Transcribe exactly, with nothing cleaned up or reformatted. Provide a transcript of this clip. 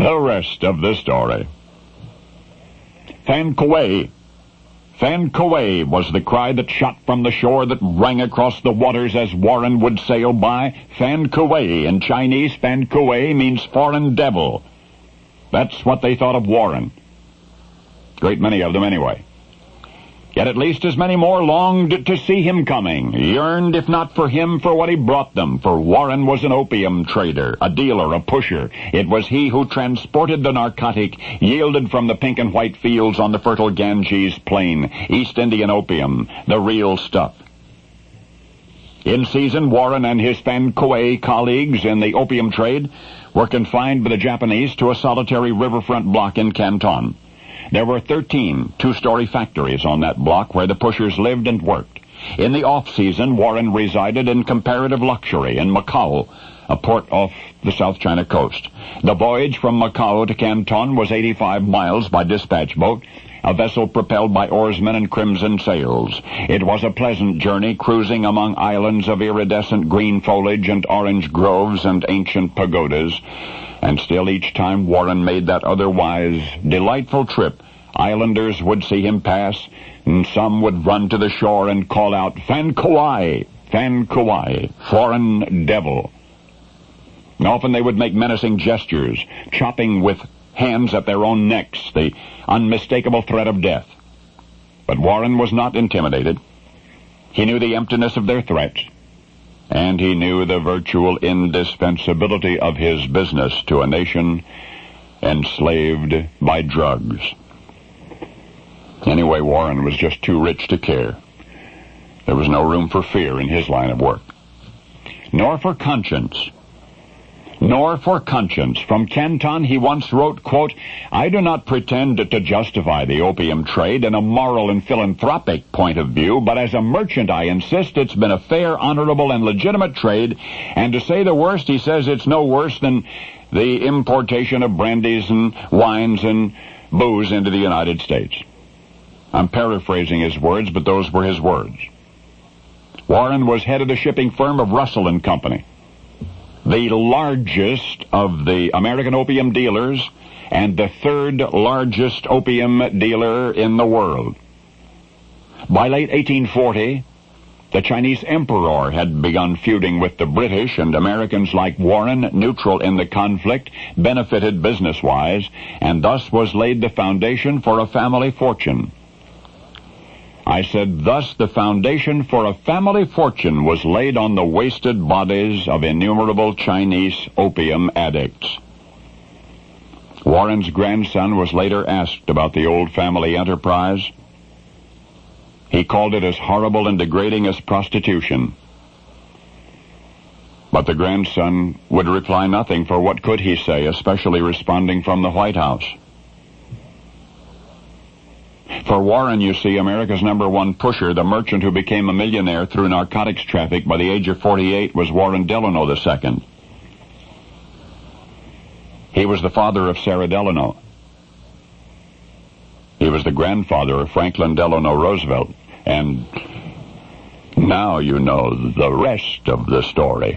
The rest of the story. Fan Kuei. Fan Kuei was the cry that shot from the shore that rang across the waters as Warren would sail by. Fan Kuei. In Chinese, Fan Kuei means foreign devil. That's what they thought of Warren. Great many of them anyway. Yet at least as many more longed to see him coming, yearned, if not for him, for what he brought them. For Warren was an opium trader, a dealer, a pusher. It was he who transported the narcotic, yielded from the pink and white fields on the fertile Ganges plain, East Indian opium, the real stuff. In season, Warren and his Fan Kuei colleagues in the opium trade were confined by the Japanese to a solitary riverfront block in Canton. There were thirteen two-story factories on that block where the pushers lived and worked. In the off-season, Warren resided in comparative luxury in Macau, a port off the South China coast. The voyage from Macau to Canton was eighty-five miles by dispatch boat, a vessel propelled by oarsmen and crimson sails. It was a pleasant journey, cruising among islands of iridescent green foliage and orange groves and ancient pagodas. And still each time Warren made that otherwise delightful trip, islanders would see him pass, and some would run to the shore and call out, "Fan Kuei, Fan Kuei, foreign devil." And often they would make menacing gestures, chopping with hands at their own necks, the unmistakable threat of death. But Warren was not intimidated. He knew the emptiness of their threats, and he knew the virtual indispensability of his business to a nation enslaved by drugs. Anyway, Warren was just too rich to care. There was no room for fear in his line of work. Nor for conscience. Nor for conscience. From Canton he once wrote, quote, "I do not pretend to justify the opium trade in a moral and philanthropic point of view, but as a merchant I insist it's been a fair, honorable, and legitimate trade, and to say the worst, he says it's no worse than the importation of brandies and wines and booze into the United States." I'm paraphrasing his words, but those were his words. Warren was head of the shipping firm of Russell and Company, the largest of the American opium dealers and the third largest opium dealer in the world. By late eighteen forty, the Chinese emperor had begun feuding with the British, and Americans like Warren, neutral in the conflict, benefited business-wise, and thus was laid the foundation for a family fortune. I said, thus the foundation for a family fortune was laid on the wasted bodies of innumerable Chinese opium addicts. Warren's grandson was later asked about the old family enterprise. He called it as horrible and degrading as prostitution. But the grandson would reply nothing, for what could he say, especially responding from the White House? For Warren, you see, America's number one pusher, the merchant who became a millionaire through narcotics traffic by the age of forty-eight, was Warren Delano the Second. He was the father of Sarah Delano. He was the grandfather of Franklin Delano Roosevelt. And now you know the rest of the story.